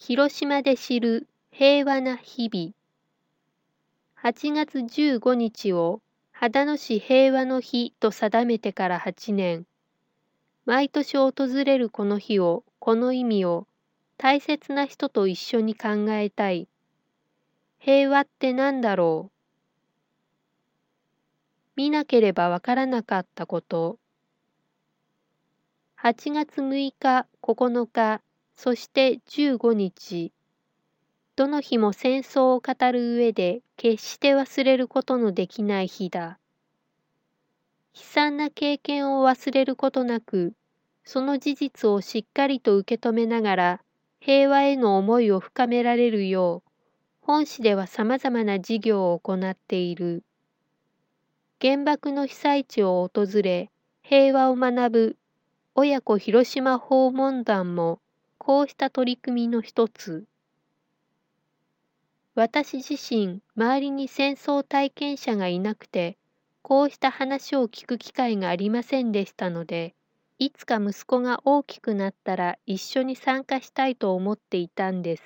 広島で知る平和な日々。8月15日を秦野市平和の日と定めてから8年。毎年訪れるこの日を、この意味を、大切な人と一緒に考えたい。平和って何だろう。見なければわからなかったこと。8月6日、9日、そして15日。どの日も戦争を語る上で決して忘れることのできない日だ。悲惨な経験を忘れることなく、その事実をしっかりと受け止めながら、平和への思いを深められるよう、本市では様々な事業を行っている。原爆の被災地を訪れ、平和を学ぶ親子広島訪問団も、こうした取り組みの一つ。私自身、周りに戦争体験者がいなくて、こうした話を聞く機会がありませんでしたので、いつか息子が大きくなったら一緒に参加したいと思っていたんです。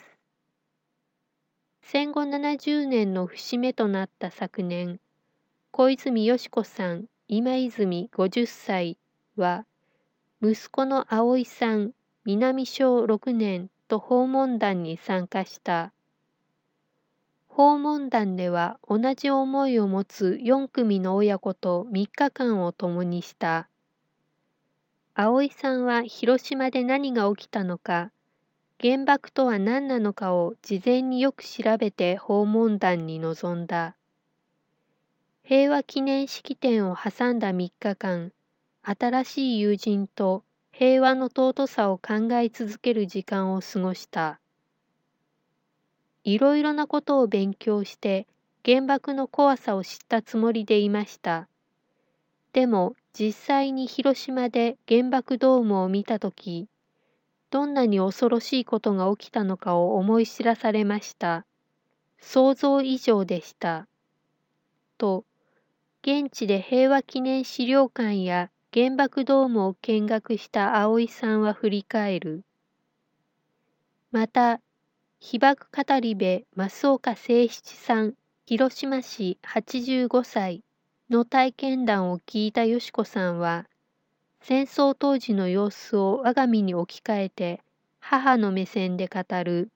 戦後70年の節目となった昨年、小泉よし子さん、今泉50歳は、息子の葵さん、南小6年と訪問団に参加した。訪問団では同じ思いを持つ4組の親子と3日間を共にした。葵さんは広島で何が起きたのか、原爆とは何なのかを事前によく調べて訪問団に臨んだ。平和記念式典を挟んだ3日間、新しい友人と平和の尊さを考え続ける時間を過ごした。いろいろなことを勉強して原爆の怖さを知ったつもりでいました。でも実際に広島で原爆ドームを見たとき、どんなに恐ろしいことが起きたのかを思い知らされました。想像以上でした。と、現地で平和記念資料館や原爆ドームを見学した葵さんは振り返る。また、被爆語り部増岡誠七さん、広島市85歳の体験談を聞いたよし子さんは、戦争当時の様子を我が身に置き換えて、母の目線で語る。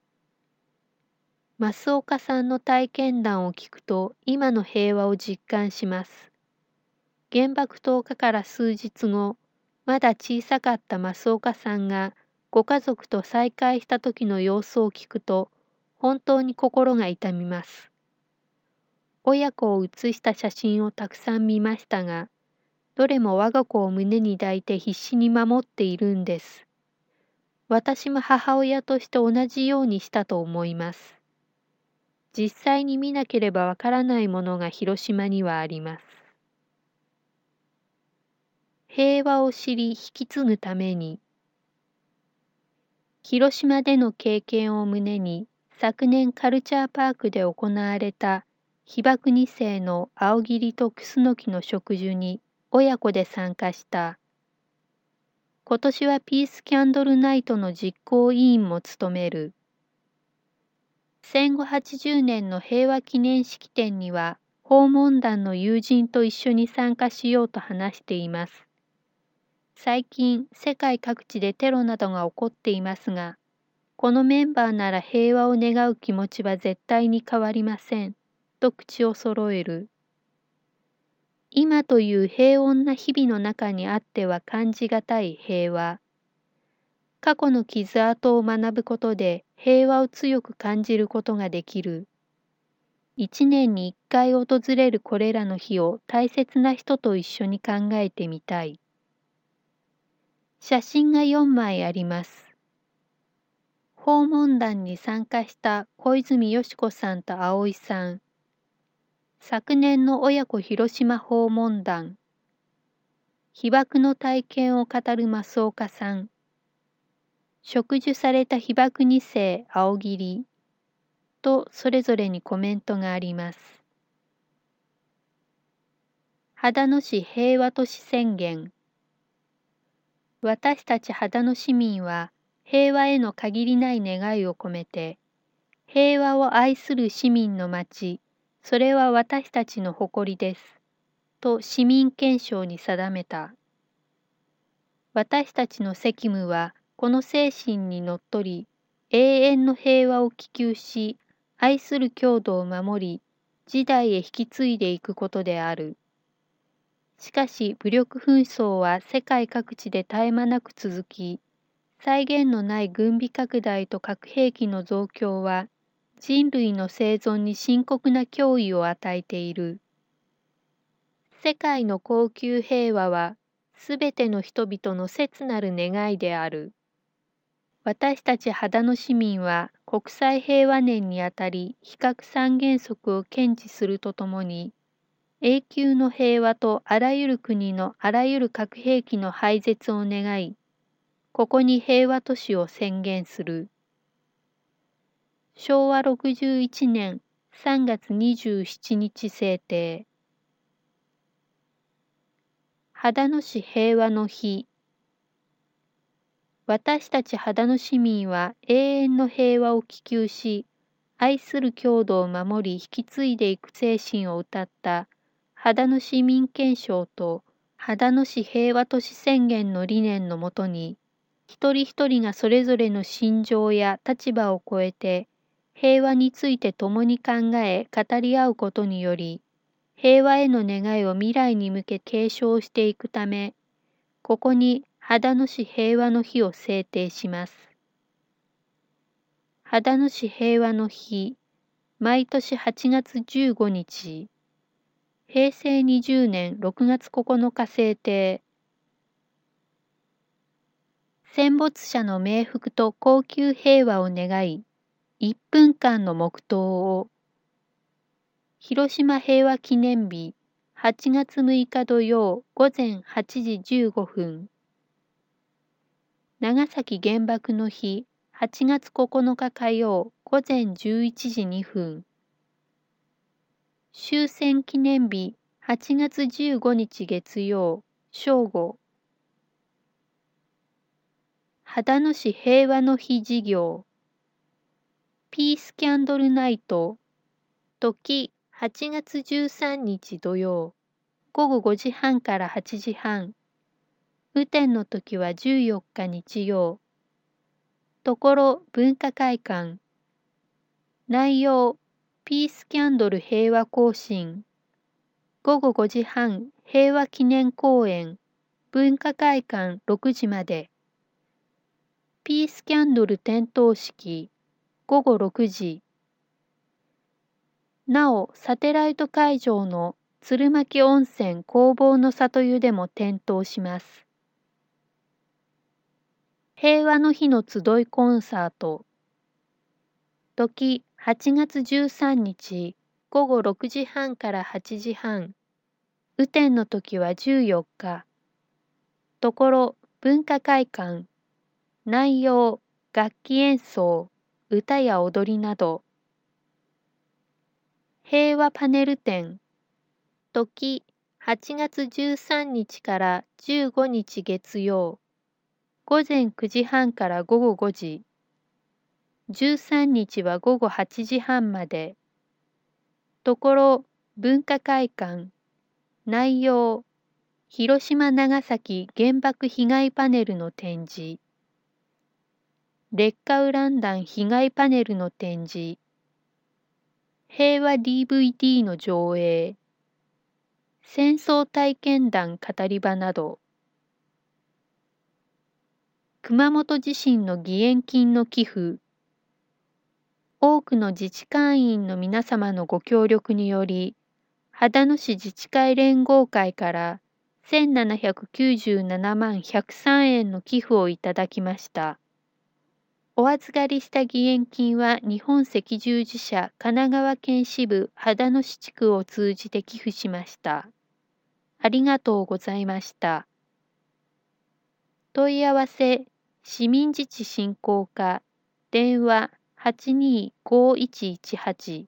増岡さんの体験談を聞くと、今の平和を実感します。原爆投下から数日後、まだ小さかった増岡さんが、ご家族と再会した時の様子を聞くと、本当に心が痛みます。親子を写した写真をたくさん見ましたが、どれも我が子を胸に抱いて必死に守っているんです。私も母親として同じようにしたと思います。実際に見なければわからないものが広島にはあります。平和を知り引き継ぐために、広島での経験を胸に、昨年カルチャーパークで行われた被爆2世の青桐とクスノキの植樹に親子で参加した。今年はピースキャンドルナイトの実行委員も務める。戦後80年の平和記念式典には訪問団の友人と一緒に参加しようと話しています。最近世界各地でテロなどが起こっていますが、このメンバーなら平和を願う気持ちは絶対に変わりません、と口を揃える。今という平穏な日々の中にあっては感じがたい平和。過去の傷跡を学ぶことで平和を強く感じることができる。一年に一回訪れるこれらの日を大切な人と一緒に考えてみたい。写真が4枚あります。訪問団に参加した小泉よし子さんと葵さん。昨年の親子広島訪問団。被爆の体験を語る増岡さん。植樹された被爆2世青桐とそれぞれにコメントがあります。秦野市平和都市宣言。私たち秦野市民は平和への限りない願いを込めて、平和を愛する市民の町、それは私たちの誇りです。と市民憲章に定めた。私たちの責務は、この精神にのっとり、永遠の平和を希求し、愛する郷土を守り、時代へ引き継いでいくことである。しかし、武力紛争は世界各地で絶え間なく続き、際限のない軍備拡大と核兵器の増強は、人類の生存に深刻な脅威を与えている。世界の恒久平和は、すべての人々の切なる願いである。私たち秦野市民は国際平和年にあたり非核三原則を堅持するとともに、永久の平和とあらゆる国のあらゆる核兵器の廃絶を願い、ここに平和都市を宣言する。昭和61年3月27日制定。秦野市平和の日。私たち秦野市民は永遠の平和を希求し、愛する郷土を守り引き継いでいく精神を謳った秦野市民憲章と秦野市平和都市宣言の理念のもとに、一人一人がそれぞれの信条や立場を超えて、平和について共に考え語り合うことにより、平和への願いを未来に向け継承していくため、ここに秦野市平和の日を制定します。秦野市平和の日、毎年8月15日、平成20年6月9日制定。戦没者の冥福と恒久平和を願い、1分間の黙祷を。広島平和記念日、8月6日土曜午前8時15分。長崎原爆の日、8月9日火曜午前11時2分。終戦記念日、8月15日月曜、正午。秦野市平和の日事業。ピースキャンドルナイト。時、8月13日土曜、午後5時半から8時半。雨天の時は14日日曜。ところ文化会館。内容、ピースキャンドル平和行進。午後5時半、平和記念公演。文化会館6時まで。ピースキャンドル点灯式。午後6時。なお、サテライト会場の鶴巻温泉工房の里湯でも点灯します。平和の日の集いコンサート。時、8月13日、午後6時半から8時半。雨天の時は14日。ところ、文化会館。内容、楽器演奏、歌や踊りなど。平和パネル展。時、8月13日から15日月曜。午前9時半から午後5時。13日は午後8時半まで。ところ、文化会館。内容、広島長崎原爆被害パネルの展示。劣化ウラン弾被害パネルの展示。平和 DVD の上映。戦争体験談語り場など。熊本地震の義援金の寄付。多くの自治会員の皆様のご協力により、秦野市自治会連合会から1797万103円の寄付をいただきました。お預かりした義援金は日本赤十字社神奈川県支部秦野市地区を通じて寄付しました。ありがとうございました。問い合わせ、市民自治振興課、電話825118。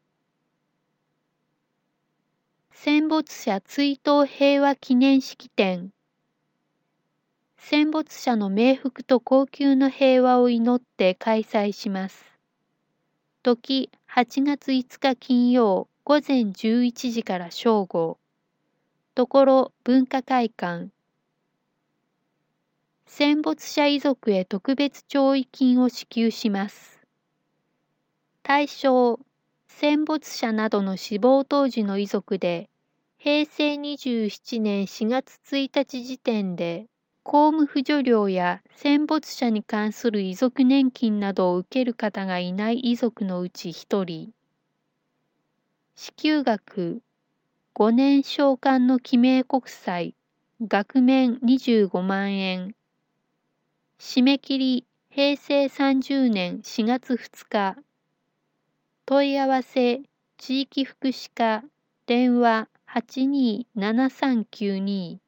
戦没者追悼平和記念式典。 戦没者の冥福と恒久の平和を祈って開催します。時8月5日金曜午前11時から正午。ところ文化会館。戦没者遺族へ特別弔慰金を支給します。対象、戦没者などの死亡当時の遺族で、平成27年4月1日時点で、公務扶助料や戦没者に関する遺族年金などを受ける方がいない遺族のうち1人。支給額、5年償還の記名国債、額面25万円。締め切り、平成30年4月2日。問い合わせ、地域福祉課、電話827392